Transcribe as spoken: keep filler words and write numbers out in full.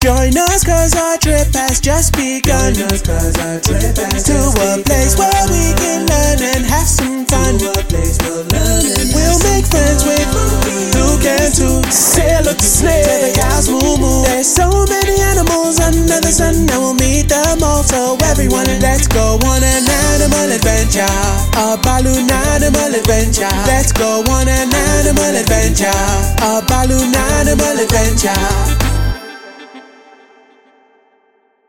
Join us cause our trip has just begun. Join us cause our trip has To just a place begun. where we can learn and have some fun. To a place we'll learn and We'll have make some friends fun. with Luke and Sue. Say look to Snail, the cows moo moo. There's so many animals under the sun, and we'll meet them all. So everyone, let's go on an animal adventure. A balloon animal adventure. Let's go on an animal adventure. A balloon animal adventure.